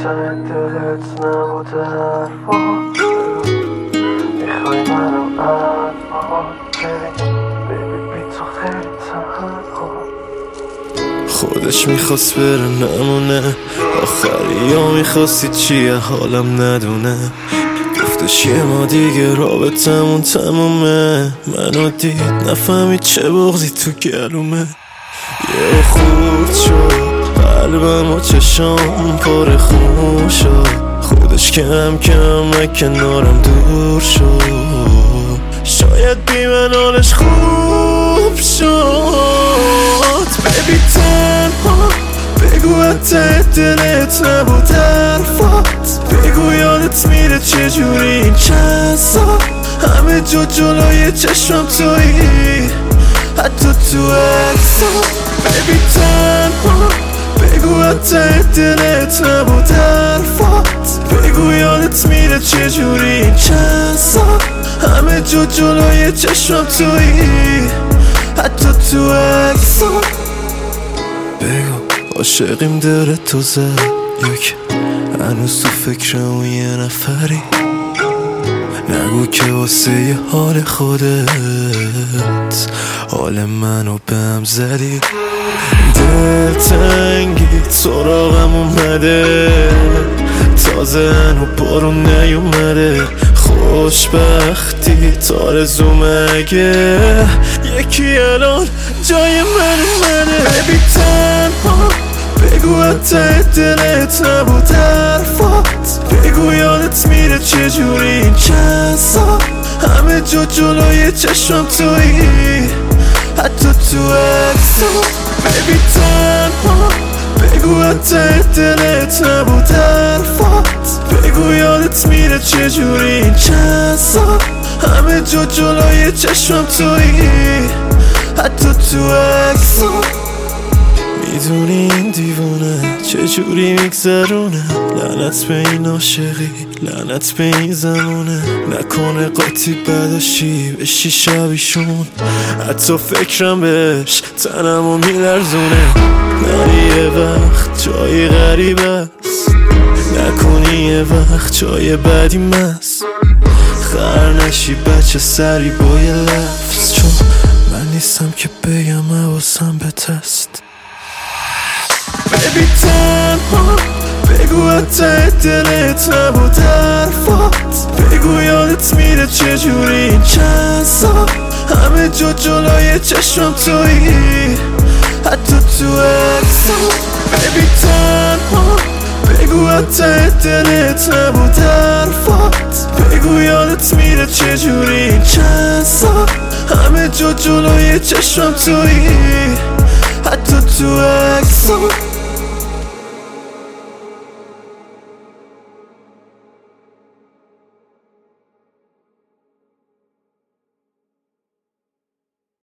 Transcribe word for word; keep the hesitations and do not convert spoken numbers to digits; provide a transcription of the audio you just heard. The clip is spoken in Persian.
ته دلت نبوده حرفات میخوای منو الان ببین بی تو خیلی تنها خودش میخواست بره نمونه آخری یا میخواستی چیه حالم ندونه گفتش یه ما دیگه رابطمون تمومه منو دید نفهمید چه بغضی تو گلومه یه خورد شد قلبم و چشام پر خون شد خودش کم کم کنارم دور شد شاید بی من حالش خوب شد ببی تنها بگو حتی دلت نبود حرفات بگو یادت میره چجوری این چند سال همه جا جلوی چشم تویی حتی تو اکسا ببی تنها بگو حتی دلت نبود حرفات بگو یادت میره چجوری این چند سال همه جا جلوی چشم تویی حتی تو اکسا بگو عاشقیم داره تو زد یک هنوز تو فکر اون یه نفری نگو که واسه یه حال خودت حال منو به هم زدی دل تنگی سراغم اومده تازه هنو بارون نیومده خوشبختی تارزو مگه یکی الان جای من اومده ببی تنها بگو حتی دلت نبود حرفات بگو یادت میره چجوری این چند سال همه جا جلوی چشم تویی حتی تو اکسا ببی تنها بگو حتی دلت نبود حرفات بگو یادت میره چجوری این چند سال همه جا جلوی چشم تویی حتی تو اکسا میدونی این دیوونه چجوری میگذرونه لعنت به این عاشقی لعنت به این زمونه نکنه قاطی بداشی بشی شبیشون حتی فکرم بهش تنمو میلرزونه نه یه وقت جای غریب است نکنی یه وقت جای بدی مست خر نشی بچه سری با یه لفظ چون من نیستم که بگم حواسم به تست ببی تنها بگو حتی دلت نبود حرفات بگو یادت میره چجوری این چند سال همه جا جلوی چشم تویی حتی تو اکسا ببی تنها بگو حتی دلت نبود حرفات بگو یادت میره چجوری این چند سال همه جا جلوی چشم تویی حتی تو اکسا